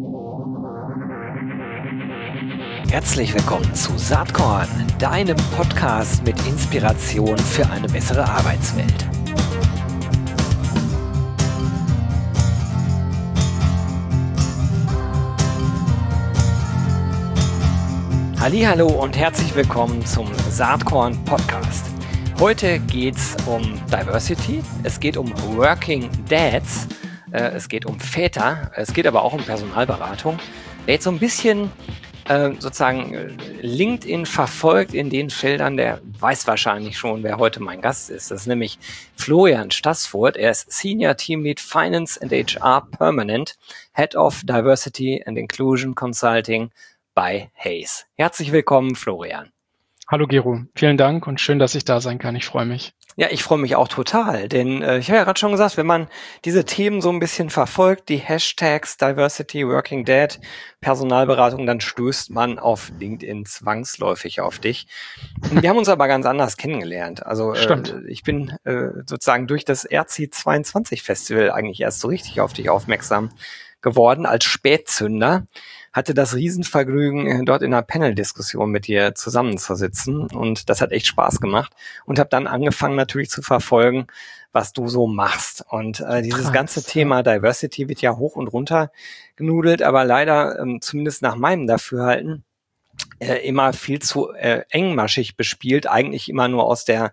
Herzlich willkommen zu Saatkorn, deinem Podcast mit Inspiration für eine bessere Arbeitswelt. Hallihallo und herzlich willkommen zum Saatkorn Podcast. Heute geht es um Diversity, es geht um Working Dads, es geht um Väter, es geht aber auch um Personalberatung. Wer jetzt so ein bisschen LinkedIn verfolgt in den Feldern, der weiß wahrscheinlich schon, wer heute mein Gast ist. Das ist nämlich Florian Staßfurt. Er ist Senior Teamlead Finance and HR Permanent, Head of Diversity and Inclusion Consulting bei Hays. Herzlich willkommen, Florian. Hallo Gero, vielen Dank und schön, dass ich da sein kann. Ich freue mich. Ja, ich freue mich auch total, denn ich habe ja gerade schon gesagt, wenn man diese Themen so ein bisschen verfolgt, die Hashtags Diversity, Working Dad, Personalberatung, dann stößt man auf LinkedIn zwangsläufig auf dich. Und wir haben uns aber ganz anders kennengelernt. Also ich bin sozusagen durch das RC 22 Festival eigentlich erst so richtig auf dich aufmerksam geworden als Spätzünder. Hatte das Riesenvergnügen, dort in einer Panel-Diskussion mit dir zusammenzusitzen und das hat echt Spaß gemacht und habe dann angefangen natürlich zu verfolgen, was du so machst und dieses ganze Thema Diversity wird ja hoch und runter genudelt, aber leider, zumindest nach meinem Dafürhalten, immer viel zu engmaschig bespielt, eigentlich immer nur aus der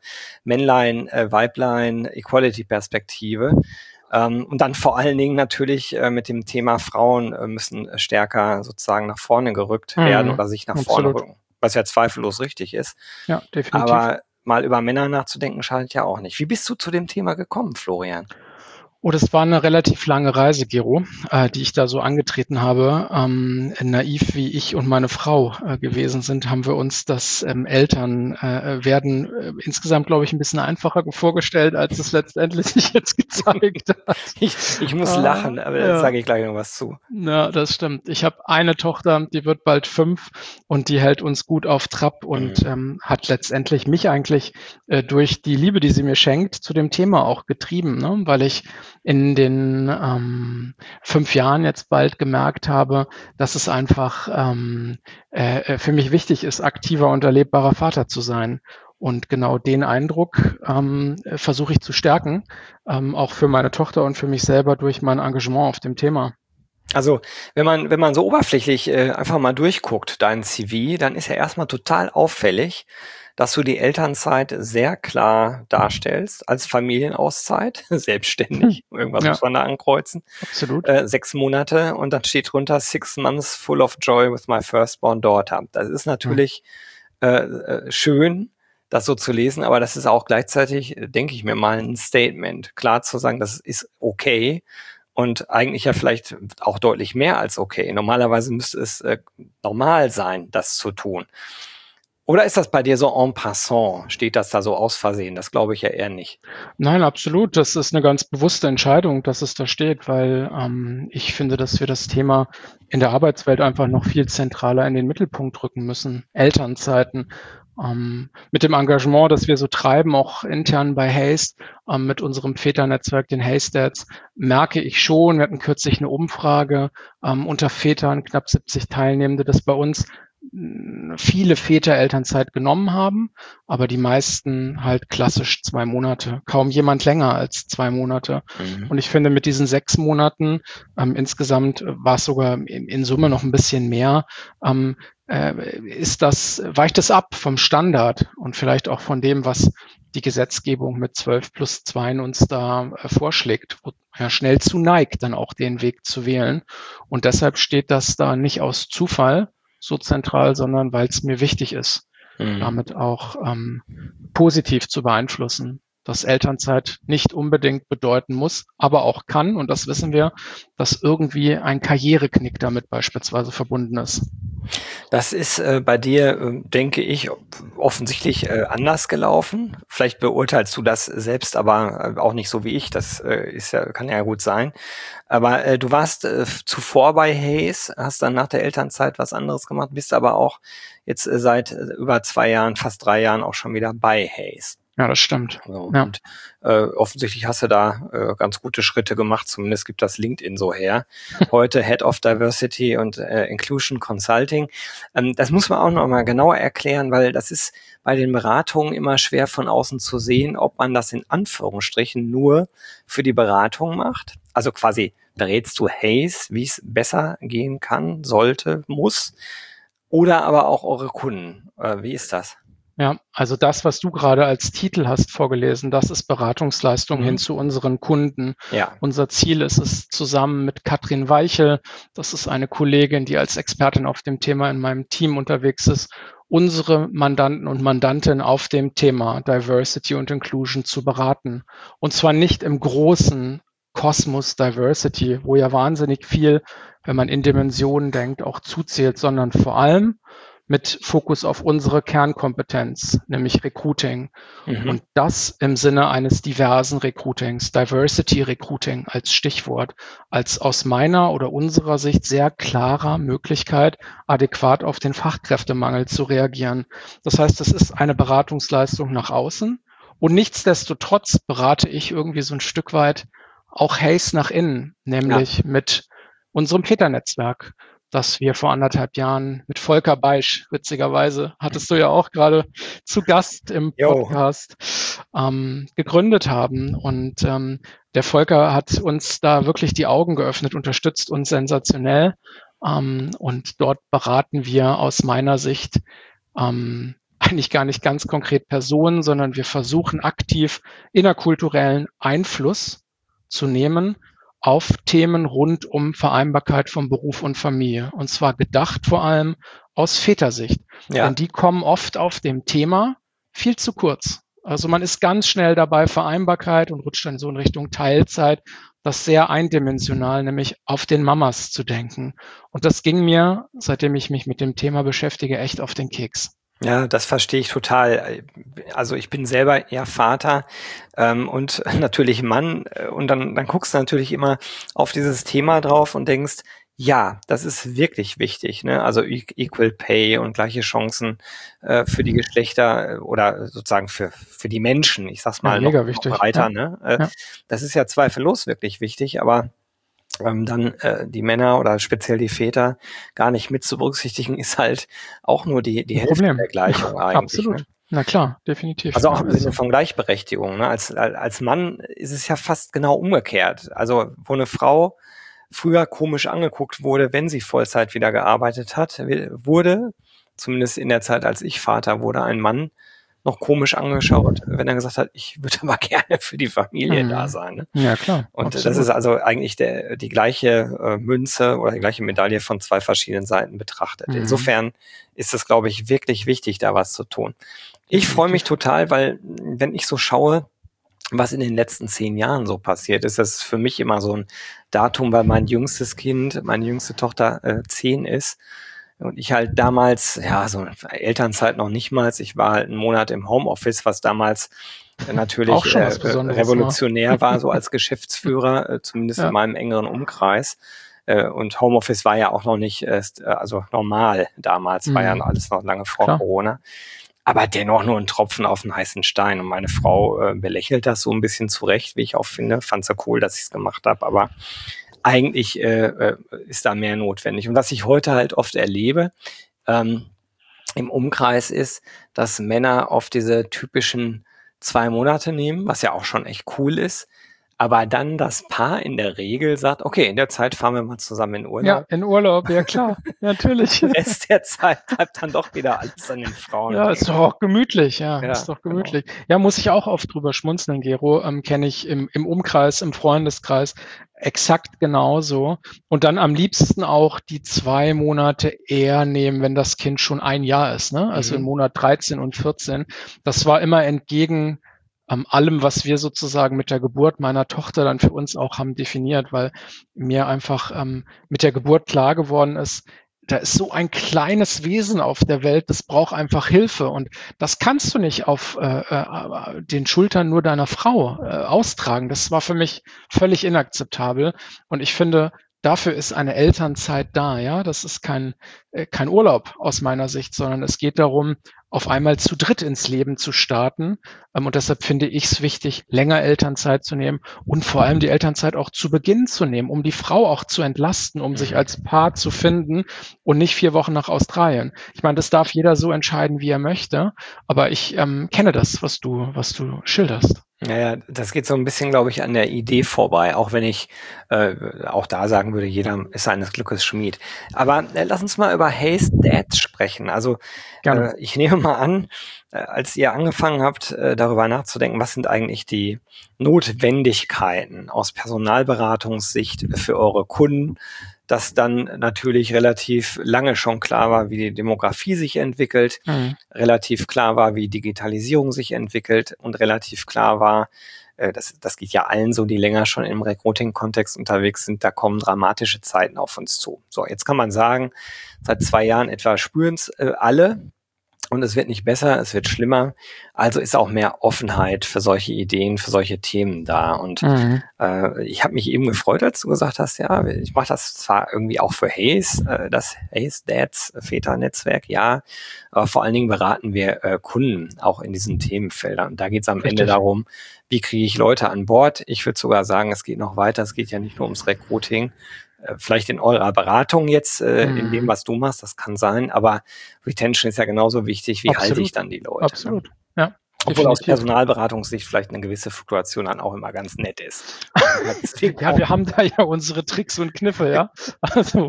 Männlein-Weiblein-Equality-Perspektive. Und dann vor allen Dingen natürlich mit dem Thema Frauen müssen stärker sozusagen nach vorne gerückt werden oder sich nach vorne rücken, was ja zweifellos richtig ist. Ja, definitiv. Aber mal über Männer nachzudenken schadet ja auch nicht. Wie bist du zu dem Thema gekommen, Florian? Oh, das war eine relativ lange Reise, Gero, die ich da so angetreten habe. Naiv wie ich und meine Frau gewesen sind, haben wir uns das Elternwerden insgesamt, glaube ich, ein bisschen einfacher vorgestellt, als es letztendlich sich jetzt gezeigt hat. Ich muss lachen, aber da sage ich gleich noch was zu. Ja, das stimmt. Ich habe eine Tochter, die wird bald 5 und die hält uns gut auf Trab und hat letztendlich mich eigentlich durch die Liebe, die sie mir schenkt, zu dem Thema auch getrieben, ne? Weil ich in den 5 Jahren jetzt bald gemerkt habe, dass es einfach für mich wichtig ist, aktiver und erlebbarer Vater zu sein. Und genau den Eindruck versuche ich zu stärken, auch für meine Tochter und für mich selber durch mein Engagement auf dem Thema. Also wenn man so oberflächlich einfach mal durchguckt, dein CV, dann ist ja erstmal total auffällig, dass du die Elternzeit sehr klar darstellst als Familienauszeit, selbstständig, irgendwas muss man da ankreuzen. Absolut. 6 Monate und dann steht drunter 6 months full of joy with my firstborn daughter. Das ist natürlich schön, das so zu lesen, aber das ist auch gleichzeitig, denke ich mir mal, ein Statement. Klar zu sagen, das ist okay und eigentlich ja vielleicht auch deutlich mehr als okay. Normalerweise müsste es normal sein, das zu tun. Oder ist das bei dir so en passant? Steht das da so aus Versehen? Das glaube ich ja eher nicht. Nein, absolut. Das ist eine ganz bewusste Entscheidung, dass es da steht, weil ich finde, dass wir das Thema in der Arbeitswelt einfach noch viel zentraler in den Mittelpunkt rücken müssen. Elternzeiten. Mit dem Engagement, das wir so treiben, auch intern bei Hays, mit unserem Väternetzwerk, den Hays Dads, merke ich schon, wir hatten kürzlich eine Umfrage unter Vätern, knapp 70 Teilnehmende, dass bei uns viele Väter Elternzeit genommen haben, aber die meisten halt klassisch 2 Monate. Kaum jemand länger als 2 Monate. Und ich finde, mit diesen 6 Monaten, insgesamt war es sogar in Summe noch ein bisschen mehr, weicht es ab vom Standard und vielleicht auch von dem, was die Gesetzgebung mit 12+2 uns da vorschlägt, wo ja schnell zu neigt, dann auch den Weg zu wählen. Und deshalb steht das da nicht aus Zufall so zentral, sondern weil es mir wichtig ist, damit auch positiv zu beeinflussen, dass Elternzeit nicht unbedingt bedeuten muss, aber auch kann, und das wissen wir, dass irgendwie ein Karriereknick damit beispielsweise verbunden ist. Das ist bei dir, denke ich, offensichtlich anders gelaufen. Vielleicht beurteilst du das selbst, aber auch nicht so wie ich. Das kann ja gut sein. Aber du warst zuvor bei Hays, hast dann nach der Elternzeit was anderes gemacht, bist aber auch jetzt seit über 2 Jahren, fast 3 Jahren auch schon wieder bei Hays. Ja, das stimmt. So, Ja. und offensichtlich hast du da ganz gute Schritte gemacht, zumindest gibt das LinkedIn so her. Heute Head of Diversity und Inclusion Consulting. Das muss man auch noch mal genauer erklären, weil das ist bei den Beratungen immer schwer von außen zu sehen, ob man das in Anführungsstrichen nur für die Beratung macht. Also quasi berätst du Hays, wie es besser gehen kann, sollte, muss, oder aber auch eure Kunden. Wie ist das? Ja, also das, was du gerade als Titel hast vorgelesen, das ist Beratungsleistung hin zu unseren Kunden. Ja. Unser Ziel ist es, zusammen mit Katrin Weichel, das ist eine Kollegin, die als Expertin auf dem Thema in meinem Team unterwegs ist, unsere Mandanten und Mandantinnen auf dem Thema Diversity und Inclusion zu beraten. Und zwar nicht im großen Kosmos Diversity, wo ja wahnsinnig viel, wenn man in Dimensionen denkt, auch zuzählt, sondern vor allem mit Fokus auf unsere Kernkompetenz, nämlich Recruiting. Und das im Sinne eines diversen Recruitings, Diversity Recruiting als Stichwort, als aus meiner oder unserer Sicht sehr klarer Möglichkeit, adäquat auf den Fachkräftemangel zu reagieren. Das heißt, es ist eine Beratungsleistung nach außen und nichtsdestotrotz berate ich irgendwie so ein Stück weit auch Hays nach innen, nämlich mit unserem Peter-Netzwerk, das wir vor 1,5 Jahren mit Volker Beisch, witzigerweise, hattest du ja auch gerade zu Gast im Podcast, gegründet haben. Und der Volker hat uns da wirklich die Augen geöffnet, unterstützt uns sensationell. Und dort beraten wir aus meiner Sicht eigentlich gar nicht ganz konkret Personen, sondern wir versuchen aktiv innerkulturellen Einfluss zu nehmen auf Themen rund um Vereinbarkeit von Beruf und Familie. Und zwar gedacht vor allem aus Vätersicht. Ja. Denn die kommen oft auf dem Thema viel zu kurz. Also man ist ganz schnell dabei, Vereinbarkeit, und rutscht dann so in Richtung Teilzeit, das sehr eindimensional, nämlich auf den Mamas zu denken. Und das ging mir, seitdem ich mich mit dem Thema beschäftige, echt auf den Keks. Ja, das verstehe ich total. Also ich bin selber ja Vater und natürlich Mann und dann guckst du natürlich immer auf dieses Thema drauf und denkst, ja, das ist wirklich wichtig, ne? Also Equal Pay und gleiche Chancen für die Geschlechter oder sozusagen für die Menschen, ich sag's mal Ja, mega noch wichtig. breiter, Ja. ne? Ja. Das ist ja zweifellos wirklich wichtig, aber dann die Männer oder speziell die Väter gar nicht mit zu berücksichtigen, ist halt auch nur die Hälfte Problem. der Gleichung eigentlich. Absolut. Ne? Na klar, definitiv. Also auch Ja, im ist Sinne so. von Gleichberechtigung. Ne? Als Mann ist es ja fast genau umgekehrt. Also wo eine Frau früher komisch angeguckt wurde, wenn sie Vollzeit wieder gearbeitet hat, wurde, zumindest in der Zeit, als ich Vater wurde, ein Mann noch komisch angeschaut, wenn er gesagt hat, ich würde aber gerne für die Familie da sein. Ne? Ja, klar. Und absolut. das ist also eigentlich die gleiche Münze oder die gleiche Medaille von zwei verschiedenen Seiten betrachtet. Insofern ist es, glaube ich, wirklich wichtig, da was zu tun. Ich freue mich total, weil wenn ich so schaue, was in den letzten 10 Jahren so passiert ist, das ist für mich immer so ein Datum, weil mein jüngstes Kind, meine jüngste Tochter 10 ist. Und ich halt damals, ja, so Elternzeit noch nicht mal, ich war halt einen Monat im Homeoffice, was damals natürlich revolutionär war, so als Geschäftsführer, zumindest in meinem engeren Umkreis. Und Homeoffice war ja auch noch nicht also normal damals, war ja alles noch lange vor Corona. Aber dennoch nur ein Tropfen auf den heißen Stein. Und meine Frau belächelt das so ein bisschen zurecht, wie ich auch finde. Fand sie cool, dass ich es gemacht habe. Aber eigentlich ist da mehr notwendig. Und was ich heute halt oft erlebe im Umkreis ist, dass Männer oft diese typischen 2 Monate nehmen, was ja auch schon echt cool ist. Aber dann das Paar in der Regel sagt, okay, in der Zeit fahren wir mal zusammen in Urlaub. Ja, in Urlaub, ja klar, natürlich. Der Rest der Zeit bleibt dann doch wieder alles an den Frauen. Ja, ist doch auch gemütlich, ist doch gemütlich. Genau. Ja, muss ich auch oft drüber schmunzeln, Gero, kenne ich im Umkreis, im Freundeskreis exakt genauso. Und dann am liebsten auch die 2 Monate eher nehmen, wenn das Kind schon 1 Jahr ist, ne? Also im Monat 13 und 14. Das war immer entgegen allem, was wir sozusagen mit der Geburt meiner Tochter dann für uns auch haben definiert, weil mir einfach mit der Geburt klar geworden ist, da ist so ein kleines Wesen auf der Welt, das braucht einfach Hilfe. Und das kannst du nicht auf den Schultern nur deiner Frau austragen. Das war für mich völlig inakzeptabel. Und ich finde, dafür ist eine Elternzeit da. Ja, das ist kein Urlaub aus meiner Sicht, sondern es geht darum, auf einmal zu dritt ins Leben zu starten. Und deshalb finde ich es wichtig, länger Elternzeit zu nehmen und vor allem die Elternzeit auch zu Beginn zu nehmen, um die Frau auch zu entlasten, um sich als Paar zu finden und nicht 4 Wochen nach Australien. Ich meine, das darf jeder so entscheiden, wie er möchte, aber ich kenne das, was du schilderst. Ja, das geht so ein bisschen, glaube ich, an der Idee vorbei, auch wenn ich auch da sagen würde, jeder ist seines Glückes Schmied. Aber lass uns mal über Hays Dads sprechen. Also Gerne. ich nehme mal an, als ihr angefangen habt, darüber nachzudenken, was sind eigentlich die Notwendigkeiten aus Personalberatungssicht für eure Kunden, dass dann natürlich relativ lange schon klar war, wie die Demografie sich entwickelt, relativ klar war, wie Digitalisierung sich entwickelt und relativ klar war, das geht ja allen so, die länger schon im Recruiting-Kontext unterwegs sind, da kommen dramatische Zeiten auf uns zu. So, jetzt kann man sagen, seit 2 Jahren etwa spüren es alle. Und es wird nicht besser, es wird schlimmer. Also ist auch mehr Offenheit für solche Ideen, für solche Themen da. Und ich habe mich eben gefreut, als du gesagt hast, ja, ich mache das zwar irgendwie auch für Hays, das Hays Dads Väter-Netzwerk, ja, aber vor allen Dingen beraten wir Kunden auch in diesen Themenfeldern. Und da geht es am Ende darum, wie kriege ich Leute an Bord? Ich würde sogar sagen, es geht noch weiter. Es geht ja nicht nur ums Recruiting, vielleicht in eurer Beratung jetzt, in dem, was du machst, das kann sein, aber Retention ist ja genauso wichtig, wie halte ich dann die Leute. Absolut, ne? Ja. Obwohl aus Personalberatungssicht vielleicht eine gewisse Fluktuation dann auch immer ganz nett ist. Ja, wir haben da ja unsere Tricks und Kniffe, ja. Also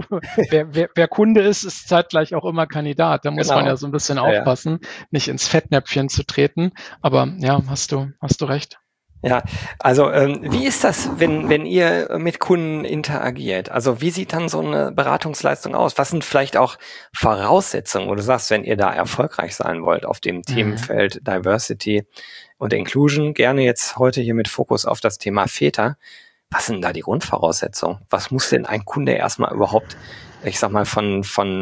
wer Kunde ist zeitgleich auch immer Kandidat. Da muss man ja so ein bisschen aufpassen, nicht ins Fettnäpfchen zu treten. Aber ja, hast du recht. Ja, also wie ist das, wenn ihr mit Kunden interagiert? Also wie sieht dann so eine Beratungsleistung aus? Was sind vielleicht auch Voraussetzungen, wo du sagst, wenn ihr da erfolgreich sein wollt auf dem Themenfeld Diversity und Inclusion, gerne jetzt heute hier mit Fokus auf das Thema Väter, was sind da die Grundvoraussetzungen? Was muss denn ein Kunde erstmal überhaupt, ich sag mal, vom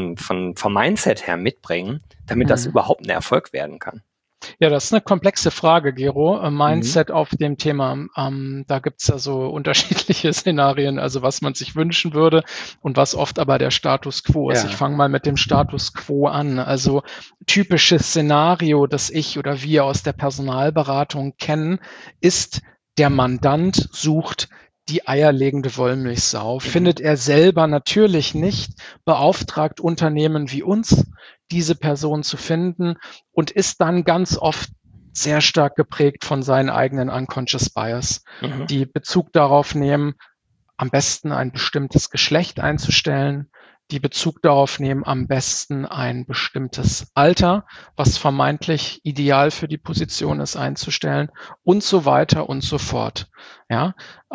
Mindset her mitbringen, damit das überhaupt ein Erfolg werden kann? Ja, das ist eine komplexe Frage, Gero. Mindset auf dem Thema. Da gibt's ja so unterschiedliche Szenarien, also was man sich wünschen würde und was oft aber der Status quo ist. Ich fange mal mit dem Status quo an. Also typisches Szenario, das ich oder wir aus der Personalberatung kennen, ist, der Mandant sucht die eierlegende Wollmilchsau. Findet er selber natürlich nicht, beauftragt Unternehmen wie uns, diese Person zu finden und ist dann ganz oft sehr stark geprägt von seinen eigenen Unconscious Bias, die Bezug darauf nehmen, am besten ein bestimmtes Geschlecht einzustellen, die Bezug darauf nehmen, am besten ein bestimmtes Alter, was vermeintlich ideal für die Position ist, einzustellen und so weiter und so fort. Ja,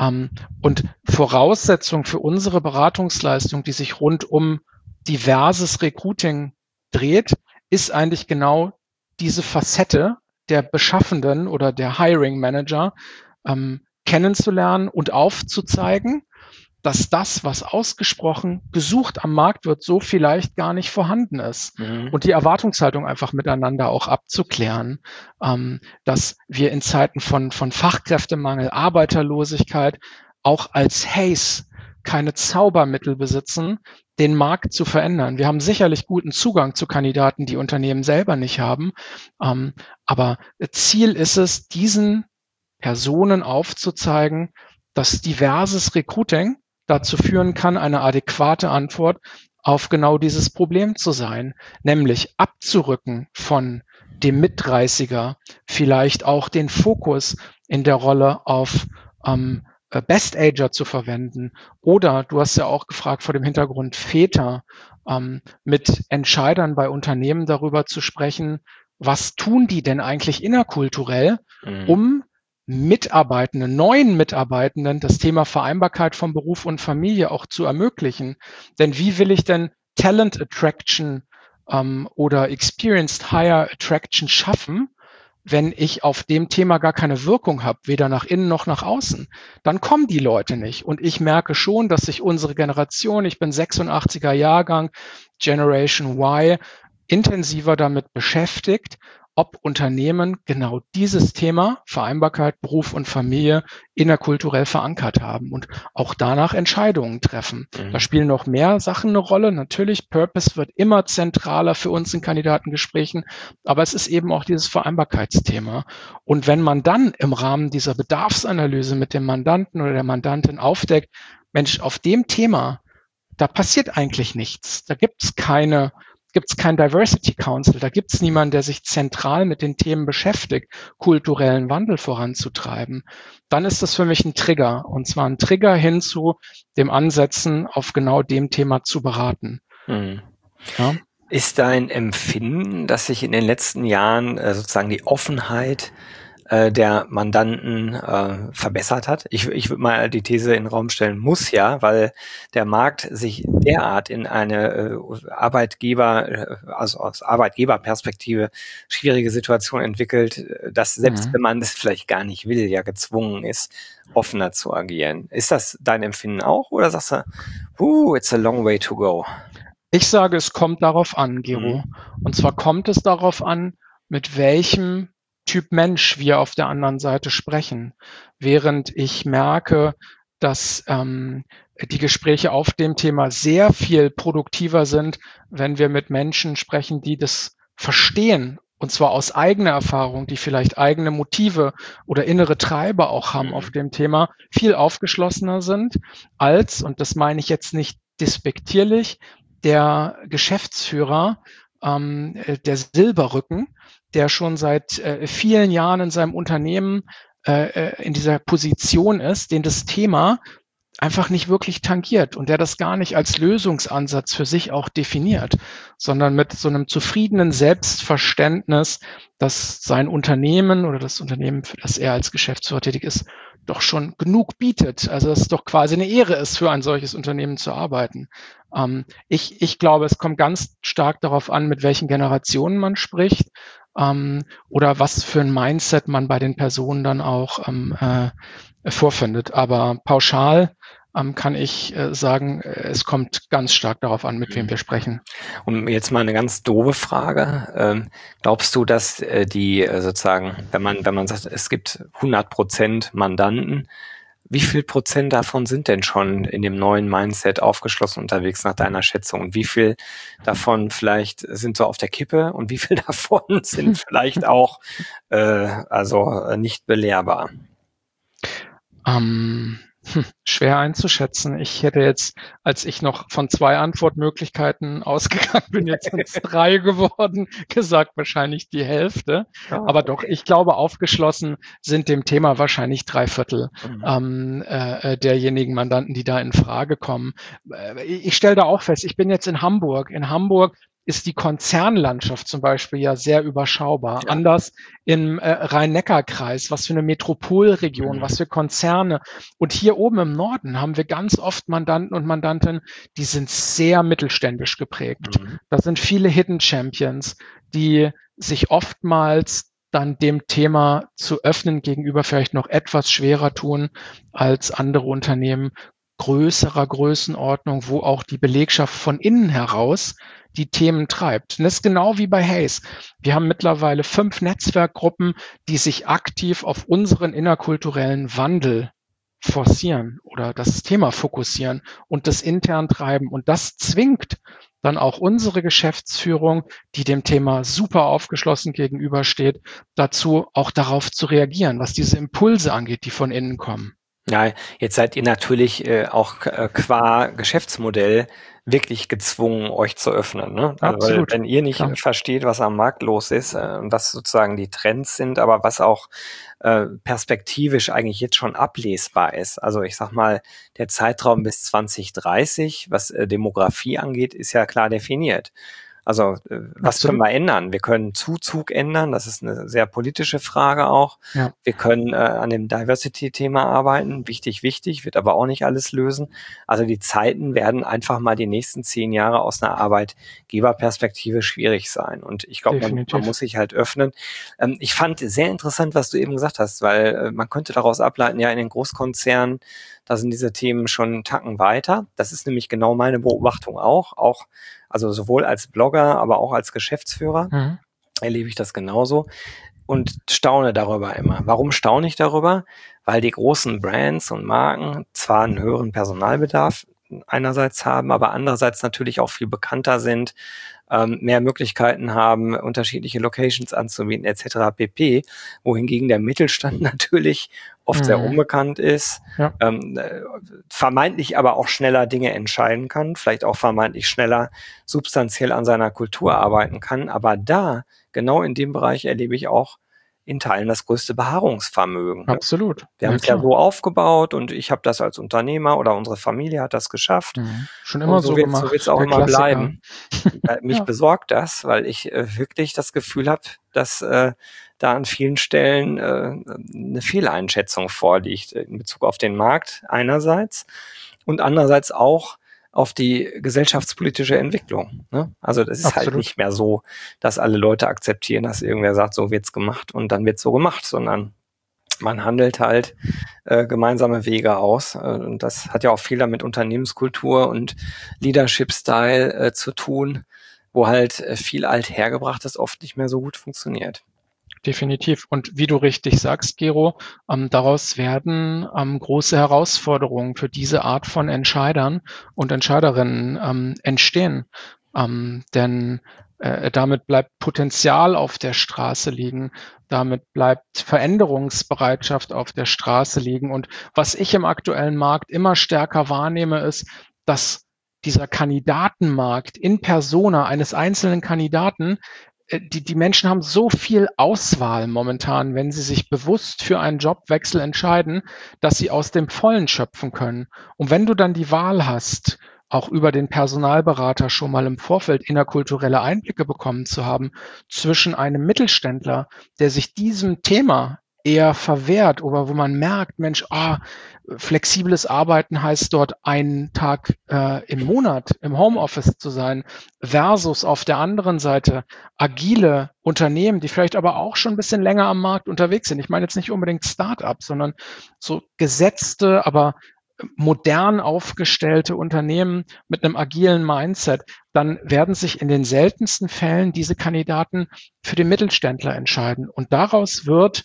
und Voraussetzung für unsere Beratungsleistung, die sich rund um diverses Recruiting dreht, ist eigentlich genau diese Facette der Beschaffenden oder der Hiring Manager kennenzulernen und aufzuzeigen, dass das, was ausgesprochen gesucht am Markt wird, so vielleicht gar nicht vorhanden ist. Und die Erwartungshaltung einfach miteinander auch abzuklären, dass wir in Zeiten von Fachkräftemangel, Arbeiterlosigkeit auch als Hays keine Zaubermittel besitzen, den Markt zu verändern. Wir haben sicherlich guten Zugang zu Kandidaten, die Unternehmen selber nicht haben. Aber Ziel ist es, diesen Personen aufzuzeigen, dass diverses Recruiting dazu führen kann, eine adäquate Antwort auf genau dieses Problem zu sein, nämlich abzurücken von dem Mit-30er, vielleicht auch den Fokus in der Rolle auf Best-Ager zu verwenden. Oder, du hast ja auch gefragt vor dem Hintergrund Väter, mit Entscheidern bei Unternehmen darüber zu sprechen, was tun die denn eigentlich innerkulturell, um neuen Mitarbeitenden das Thema Vereinbarkeit von Beruf und Familie auch zu ermöglichen. Denn wie will ich denn Talent Attraction oder Experienced Hire Attraction schaffen, wenn ich auf dem Thema gar keine Wirkung habe, weder nach innen noch nach außen? Dann kommen die Leute nicht. Und ich merke schon, dass sich unsere Generation, ich bin 86er Jahrgang, Generation Y, intensiver damit beschäftigt, ob Unternehmen genau dieses Thema, Vereinbarkeit, Beruf und Familie, innerkulturell verankert haben und auch danach Entscheidungen treffen. Da spielen noch mehr Sachen eine Rolle. Natürlich, Purpose wird immer zentraler für uns in Kandidatengesprächen, aber es ist eben auch dieses Vereinbarkeitsthema. Und wenn man dann im Rahmen dieser Bedarfsanalyse mit dem Mandanten oder der Mandantin aufdeckt, Mensch, auf dem Thema, da passiert eigentlich nichts. Da gibt's kein Diversity Council, da gibt's niemanden, der sich zentral mit den Themen beschäftigt, kulturellen Wandel voranzutreiben. Dann ist das für mich ein Trigger, und zwar ein Trigger hin zu dem Ansetzen, auf genau dem Thema zu beraten. Ja. Ist dein Empfinden, dass sich in den letzten Jahren sozusagen die Offenheit der Mandanten verbessert hat? Ich würde mal die These in den Raum stellen, muss ja, weil der Markt sich derart in eine also aus Arbeitgeberperspektive schwierige Situation entwickelt, dass selbst wenn man das vielleicht gar nicht will, ja gezwungen ist, offener zu agieren. Ist das dein Empfinden auch oder sagst du, it's a long way to go? Ich sage, es kommt darauf an, Gero. Und zwar kommt es darauf an, mit welchem Typ Mensch wir auf der anderen Seite sprechen. Während ich merke, dass die Gespräche auf dem Thema sehr viel produktiver sind, wenn wir mit Menschen sprechen, die das verstehen, und zwar aus eigener Erfahrung, die vielleicht eigene Motive oder innere Treiber auch haben auf dem Thema, viel aufgeschlossener sind als, und das meine ich jetzt nicht despektierlich, der Geschäftsführer, der Silberrücken, der schon seit vielen Jahren in seinem Unternehmen in dieser Position ist, den das Thema einfach nicht wirklich tangiert und der das gar nicht als Lösungsansatz für sich auch definiert, sondern mit so einem zufriedenen Selbstverständnis, dass sein Unternehmen oder das Unternehmen, für das er als Geschäftsführer tätig ist, doch schon genug bietet. Also dass es doch quasi eine Ehre ist, für ein solches Unternehmen zu arbeiten. Ich glaube, es kommt ganz stark darauf an, mit welchen Generationen man spricht oder was für ein Mindset man bei den Personen dann auch vorfindet. Aber pauschal kann ich sagen, es kommt ganz stark darauf an, mit wem wir sprechen. Und jetzt mal eine ganz doofe Frage. Glaubst du, dass die sozusagen, wenn man sagt, es gibt 100% Mandanten, wie viel Prozent davon sind denn schon in dem neuen Mindset aufgeschlossen unterwegs nach deiner Schätzung? Und wie viel davon vielleicht sind so auf der Kippe und wie viel davon sind vielleicht auch nicht belehrbar? Schwer einzuschätzen. Ich hätte jetzt, als ich noch von 2 Antwortmöglichkeiten ausgegangen bin, jetzt sind es 3 geworden, gesagt wahrscheinlich die Hälfte. Ja, aber doch, ich glaube, aufgeschlossen sind dem Thema wahrscheinlich 3/4 derjenigen Mandanten, die da in Frage kommen. Ich stelle da auch fest, ich bin jetzt in Hamburg. In Hamburg ist die Konzernlandschaft zum Beispiel ja sehr überschaubar. Ja. Anders im Rhein-Neckar-Kreis, was für eine Metropolregion, was für Konzerne. Und hier oben im Norden haben wir ganz oft Mandanten und Mandantinnen, die sind sehr mittelständisch geprägt. Da sind viele Hidden Champions, die sich oftmals dann dem Thema zu öffnen gegenüber vielleicht noch etwas schwerer tun als andere Unternehmen größerer Größenordnung, wo auch die Belegschaft von innen heraus die Themen treibt. Und das ist genau wie bei Hays. Wir haben mittlerweile 5 Netzwerkgruppen, die sich aktiv auf unseren innerkulturellen Wandel forcieren oder das Thema fokussieren und das intern treiben. Und das zwingt dann auch unsere Geschäftsführung, die dem Thema super aufgeschlossen gegenübersteht, dazu auch darauf zu reagieren, was diese Impulse angeht, die von innen kommen. Ja, jetzt seid ihr natürlich auch qua Geschäftsmodell wirklich gezwungen, euch zu öffnen. Ne? Also, weil wenn ihr nicht versteht, was am Markt los ist und was sozusagen die Trends sind, aber was auch perspektivisch eigentlich jetzt schon ablesbar ist. Also ich sag mal, der Zeitraum bis 2030, was Demografie angeht, ist ja klar definiert. Also was können wir ändern? Wir können Zuzug ändern, das ist eine sehr politische Frage auch. Ja. Wir können an dem Diversity-Thema arbeiten, wichtig, wird aber auch nicht alles lösen. Also die Zeiten werden einfach mal die nächsten 10 Jahre aus einer Arbeitgeberperspektive schwierig sein. Und ich glaube, man muss sich halt öffnen. Ich fand sehr interessant, was du eben gesagt hast, weil man könnte daraus ableiten, ja in den Großkonzernen, da sind diese Themen schon einen Tacken weiter. Das ist nämlich genau meine Beobachtung auch also sowohl als Blogger, aber auch als Geschäftsführer. erlebe ich das genauso und staune darüber immer. Warum staune ich darüber? Weil die großen Brands und Marken zwar einen höheren Personalbedarf einerseits haben, aber andererseits natürlich auch viel bekannter sind, mehr Möglichkeiten haben, unterschiedliche Locations anzubieten etc. pp. Wohingegen der Mittelstand natürlich oft sehr unbekannt ist, Ja. vermeintlich aber auch schneller Dinge entscheiden kann, vielleicht auch vermeintlich schneller substanziell an seiner Kultur arbeiten kann. Aber da, genau in dem Bereich, erlebe ich auch in Teilen das größte Beharrungsvermögen. Ne? Absolut. Wir haben es ja so aufgebaut und ich habe das als Unternehmer oder unsere Familie hat das geschafft. Schon Und immer so so wird gemacht, es auch der immer Klassiker. bleiben. Mich besorgt das, weil ich wirklich das Gefühl habe, dass da an vielen Stellen eine Fehleinschätzung vorliegt in Bezug auf den Markt einerseits und andererseits auch auf die gesellschaftspolitische Entwicklung. Ne? Also das ist halt nicht mehr so, dass alle Leute akzeptieren, dass irgendwer sagt, so wird's gemacht und dann wird's so gemacht, sondern man handelt halt gemeinsame Wege aus. Und das hat ja auch viel damit Unternehmenskultur und Leadership-Style zu tun, wo halt viel Althergebrachtes oft nicht mehr so gut funktioniert. Definitiv. Und wie du richtig sagst, Gero, daraus werden große Herausforderungen für diese Art von Entscheidern und Entscheiderinnen entstehen. Denn damit bleibt Potenzial auf der Straße liegen, damit bleibt Veränderungsbereitschaft auf der Straße liegen. Und was ich im aktuellen Markt immer stärker wahrnehme, ist, dass dieser Kandidatenmarkt in Persona eines einzelnen Kandidaten, die Menschen haben so viel Auswahl momentan, wenn sie sich bewusst für einen Jobwechsel entscheiden, dass sie aus dem Vollen schöpfen können. Und wenn du dann die Wahl hast, auch über den Personalberater schon mal im Vorfeld interkulturelle Einblicke bekommen zu haben, zwischen einem Mittelständler, der sich diesem Thema eher verwehrt oder wo man merkt, Mensch, flexibles Arbeiten heißt dort einen Tag im Monat im Homeoffice zu sein, versus auf der anderen Seite agile Unternehmen, die vielleicht aber auch schon ein bisschen länger am Markt unterwegs sind. Ich meine jetzt nicht unbedingt Start-ups, sondern so gesetzte, aber modern aufgestellte Unternehmen mit einem agilen Mindset, dann werden sich in den seltensten Fällen diese Kandidaten für den Mittelständler entscheiden. Und daraus wird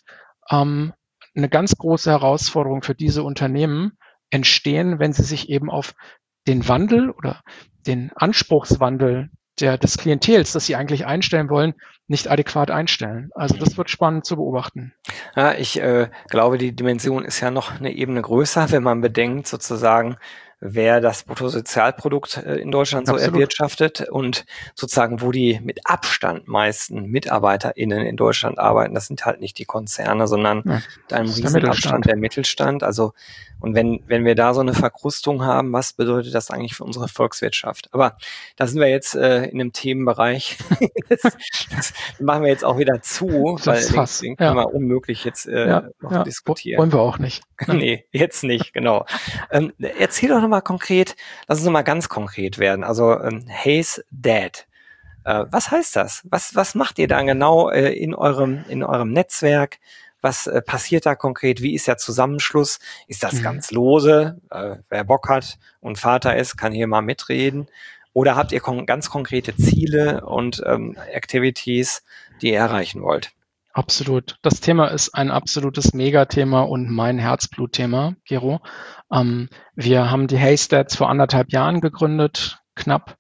eine ganz große Herausforderung für diese Unternehmen entstehen, wenn sie sich eben auf den Wandel oder den Anspruchswandel des Klientels, das sie eigentlich einstellen wollen, nicht adäquat einstellen. Also das wird spannend zu beobachten. Ja, ich glaube, die Dimension ist ja noch eine Ebene größer, wenn man bedenkt sozusagen, wer das Bruttosozialprodukt in Deutschland so erwirtschaftet und sozusagen, wo die mit Abstand meisten MitarbeiterInnen in Deutschland arbeiten. Das sind halt nicht die Konzerne, sondern einem riesen Abstand der Mittelstand. Also, und wenn wir da so eine Verkrustung haben, was bedeutet das eigentlich für unsere Volkswirtschaft? Aber da sind wir jetzt in einem Themenbereich. das machen wir jetzt auch wieder zu, weil den können wir unmöglich jetzt noch diskutieren. Wollen wir auch nicht. Nee, jetzt nicht, genau. Erzähl doch nochmal konkret, lass uns nochmal ganz konkret werden. Also Hey's Dad. Was heißt das? Was macht ihr da genau in eurem Netzwerk? Was passiert da konkret? Wie ist der Zusammenschluss? Ist das ganz lose? Wer Bock hat und Vater ist, kann hier mal mitreden. Oder habt ihr ganz konkrete Ziele und Activities, die ihr erreichen wollt? Absolut. Das Thema ist ein absolutes Megathema und mein Herzblutthema, Gero. Wir haben die Haystats vor 1,5 Jahren gegründet, knapp,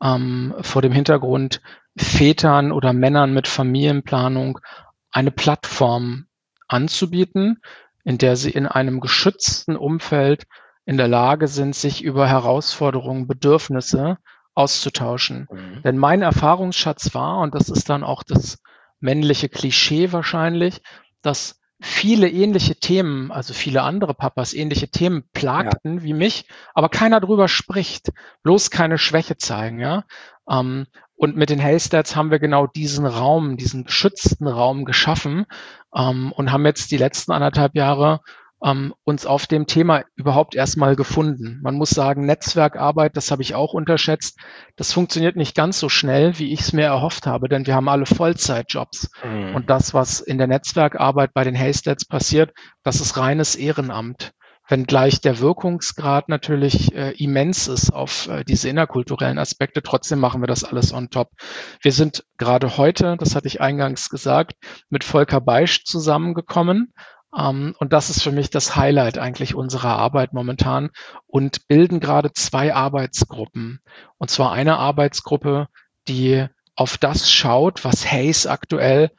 vor dem Hintergrund, Vätern oder Männern mit Familienplanung eine Plattform anzubieten, in der sie in einem geschützten Umfeld in der Lage sind, sich über Herausforderungen, Bedürfnisse auszutauschen. Denn mein Erfahrungsschatz war, und das ist dann auch das männliche Klischee wahrscheinlich, dass viele ähnliche Themen, also viele andere Papas ähnliche Themen plagten wie mich, aber keiner drüber spricht, bloß keine Schwäche zeigen, ja. Und mit den Haystats haben wir genau diesen Raum, diesen geschützten Raum geschaffen und haben jetzt die letzten 1,5 Jahre uns auf dem Thema überhaupt erstmal gefunden. Man muss sagen, Netzwerkarbeit, das habe ich auch unterschätzt, das funktioniert nicht ganz so schnell, wie ich es mir erhofft habe, denn wir haben alle Vollzeitjobs. Und das, was in der Netzwerkarbeit bei den Haystats passiert, das ist reines Ehrenamt. wenngleich der Wirkungsgrad natürlich immens ist auf diese innerkulturellen Aspekte. Trotzdem machen wir das alles on top. Wir sind gerade heute, das hatte ich eingangs gesagt, mit Volker Beisch zusammengekommen. Und das ist für mich das Highlight eigentlich unserer Arbeit momentan und bilden gerade 2 Arbeitsgruppen. Und zwar eine Arbeitsgruppe, die auf das schaut, was Hays aktuell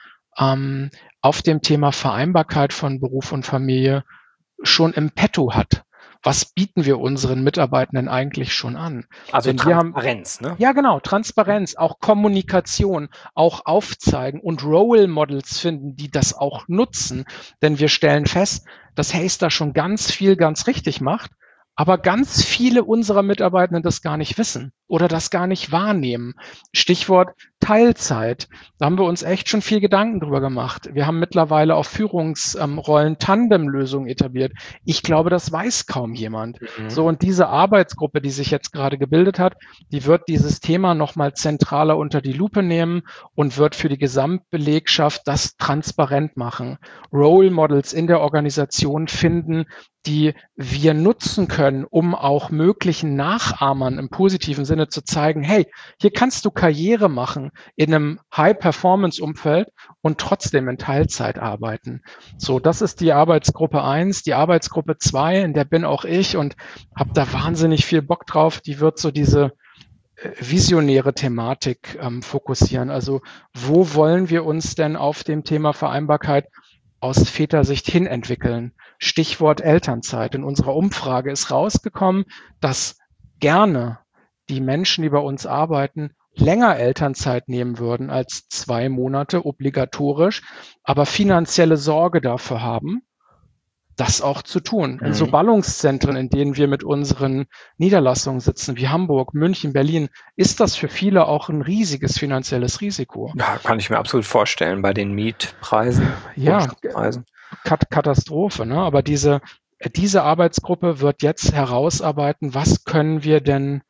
auf dem Thema Vereinbarkeit von Beruf und Familie schon im Petto hat. Was bieten wir unseren Mitarbeitenden eigentlich schon an? Also Denn wir haben, Transparenz, ne? ja genau, Transparenz, auch Kommunikation, auch aufzeigen und Role Models finden, die das auch nutzen. Denn wir stellen fest, dass Hays da schon ganz viel ganz richtig macht, aber ganz viele unserer Mitarbeitenden das gar nicht wissen oder das gar nicht wahrnehmen. Stichwort Teilzeit. Da haben wir uns echt schon viel Gedanken drüber gemacht. Wir haben mittlerweile auf Führungsrollen Tandemlösungen etabliert. Ich glaube, das weiß kaum jemand. Mhm. So, und diese Arbeitsgruppe, die sich jetzt gerade gebildet hat, die wird dieses Thema nochmal zentraler unter die Lupe nehmen und wird für die Gesamtbelegschaft das transparent machen. Role Models in der Organisation finden, die wir nutzen können, um auch möglichen Nachahmern im positiven Sinne zu zeigen, hey, hier kannst du Karriere machen in einem High-Performance-Umfeld und trotzdem in Teilzeit arbeiten. So, das ist die Arbeitsgruppe 1. Die Arbeitsgruppe 2, in der bin auch ich und habe da wahnsinnig viel Bock drauf. Die wird so diese visionäre Thematik fokussieren. Also wo wollen wir uns denn auf dem Thema Vereinbarkeit aus Vätersicht hin entwickeln? Stichwort Elternzeit. In unserer Umfrage ist rausgekommen, dass gerne die Menschen, die bei uns arbeiten, länger Elternzeit nehmen würden als 2 Monate obligatorisch, aber finanzielle Sorge dafür haben, das auch zu tun. In so Ballungszentren, in denen wir mit unseren Niederlassungen sitzen, wie Hamburg, München, Berlin, ist das für viele auch ein riesiges finanzielles Risiko. Ja, kann ich mir absolut vorstellen, bei den Mietpreisen, Ja, Grundstückpreisen. Katastrophe, ne? Aber diese Arbeitsgruppe wird jetzt herausarbeiten, was können wir denn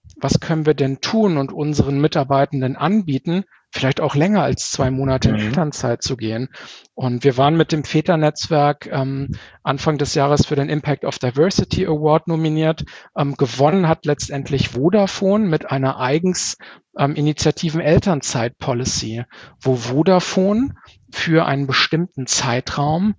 tun und unseren Mitarbeitenden anbieten, vielleicht auch länger als 2 Monate in Elternzeit zu gehen. Und wir waren mit dem Väternetzwerk Anfang des Jahres für den Impact of Diversity Award nominiert. Gewonnen hat letztendlich Vodafone mit einer eigens initiativen Elternzeit-Policy, wo Vodafone für einen bestimmten Zeitraum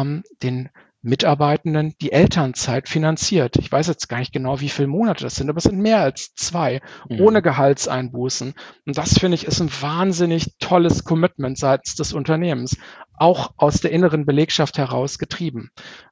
den Mitarbeitenden die Elternzeit finanziert. Ich weiß jetzt gar nicht genau, wie viele Monate das sind, aber es sind mehr als 2, ohne Gehaltseinbußen. Und das, finde ich, ist ein wahnsinnig tolles Commitment seitens des Unternehmens, auch aus der inneren Belegschaft heraus getrieben.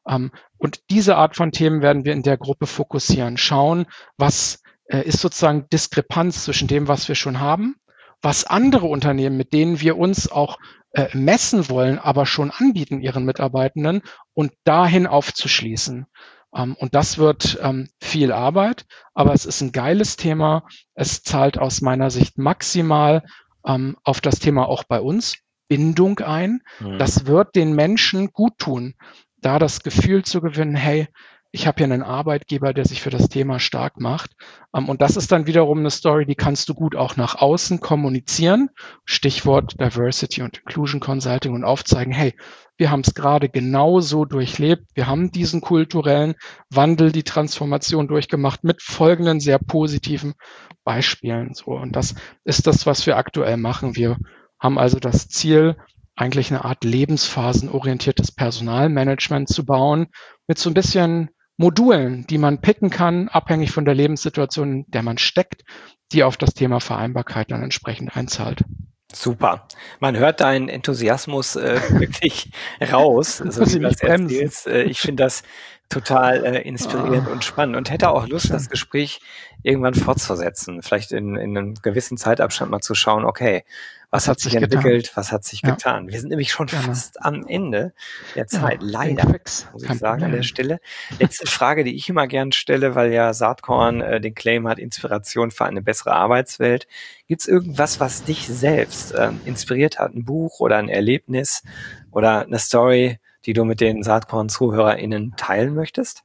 Und diese Art von Themen werden wir in der Gruppe fokussieren, schauen, was ist sozusagen Diskrepanz zwischen dem, was wir schon haben, was andere Unternehmen, mit denen wir uns auch messen wollen, aber schon anbieten ihren Mitarbeitenden und dahin aufzuschließen. Und das wird viel Arbeit, aber es ist ein geiles Thema. Es zahlt aus meiner Sicht maximal auf das Thema auch bei uns Bindung ein. Das wird den Menschen gut tun, da das Gefühl zu gewinnen, hey, ich habe hier einen Arbeitgeber, der sich für das Thema stark macht. Und das ist dann wiederum eine Story, die kannst du gut auch nach außen kommunizieren. Stichwort Diversity und Inclusion Consulting und aufzeigen, hey, wir haben es gerade genauso durchlebt. Wir haben diesen kulturellen Wandel, die Transformation durchgemacht mit folgenden sehr positiven Beispielen. So, und das ist das, was wir aktuell machen. Wir haben also das Ziel, eigentlich eine Art lebensphasenorientiertes Personalmanagement zu bauen, mit so ein bisschen Modulen, die man picken kann, abhängig von der Lebenssituation, in der man steckt, die auf das Thema Vereinbarkeit dann entsprechend einzahlt. Super. Man hört deinen Enthusiasmus wirklich raus, so Muss wie ich du das nicht bremsen. erzählst. Ich finde das total inspirierend und spannend und hätte auch Lust, das Gespräch irgendwann fortzusetzen. Vielleicht in einem gewissen Zeitabstand mal zu schauen, okay, was hat sich entwickelt, was hat sich getan. Wir sind nämlich schon fast am Ende der Zeit, leider, muss ich sagen, an der Stelle. Letzte Frage, die ich immer gern stelle, weil ja Saatkorn den Claim hat, Inspiration für eine bessere Arbeitswelt. Gibt es irgendwas, was dich selbst inspiriert hat? Ein Buch oder ein Erlebnis oder eine Story, die du mit den Saatkorn-ZuhörerInnen teilen möchtest?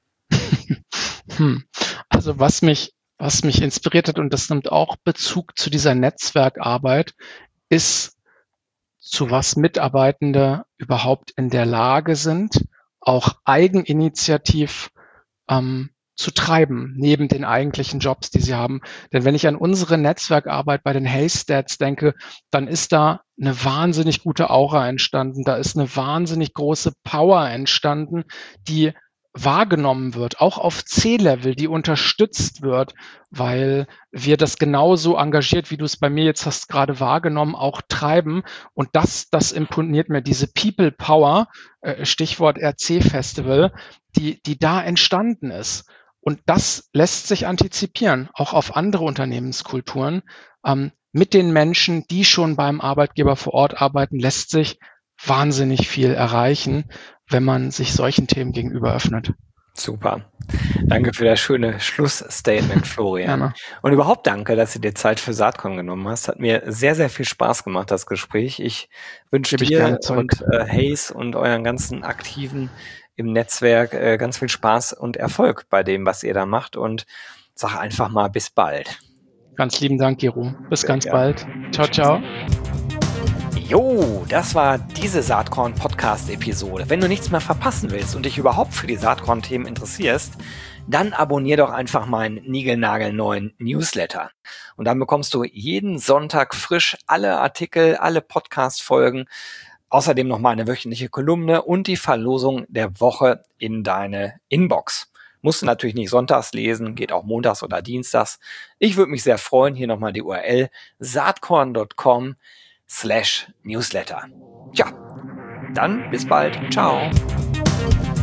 Also was mich inspiriert hat, und das nimmt auch Bezug zu dieser Netzwerkarbeit, ist, zu was Mitarbeitende überhaupt in der Lage sind, auch eigeninitiativ zu treiben, neben den eigentlichen Jobs, die sie haben. Denn wenn ich an unsere Netzwerkarbeit bei den Haystats denke, dann ist da eine wahnsinnig gute Aura entstanden. Da ist eine wahnsinnig große Power entstanden, die wahrgenommen wird, auch auf C-Level, die unterstützt wird, weil wir das genauso engagiert, wie du es bei mir jetzt hast gerade wahrgenommen, auch treiben. Und das imponiert mir, diese People Power, Stichwort RC-Festival, die da entstanden ist. Und das lässt sich antizipieren, auch auf andere Unternehmenskulturen. Mit den Menschen, die schon beim Arbeitgeber vor Ort arbeiten, lässt sich wahnsinnig viel erreichen, wenn man sich solchen Themen gegenüber öffnet. Super. Danke für das schöne Schlussstatement, Florian. Gerne. Und überhaupt danke, dass du dir Zeit für Saatkorn genommen hast. Hat mir sehr, sehr viel Spaß gemacht, das Gespräch. Ich wünsche dir und Hays und euren ganzen Aktiven im Netzwerk ganz viel Spaß und Erfolg bei dem, was ihr da macht. Und sag einfach mal bis bald. Ganz lieben Dank, Gero. Bis ganz bald. Ciao, ciao. Jo, das war diese Saatkorn-Podcast-Episode. Wenn du nichts mehr verpassen willst und dich überhaupt für die Saatkorn-Themen interessierst, dann abonnier doch einfach meinen niegelnagelneuen Newsletter. Und dann bekommst du jeden Sonntag frisch alle Artikel, alle Podcast-Folgen, außerdem noch mal eine wöchentliche Kolumne und die Verlosung der Woche in deine Inbox. Musst du natürlich nicht sonntags lesen, geht auch montags oder dienstags. Ich würde mich sehr freuen. Hier nochmal die URL saatkorn.com/Newsletter. Tja, dann bis bald. Ciao.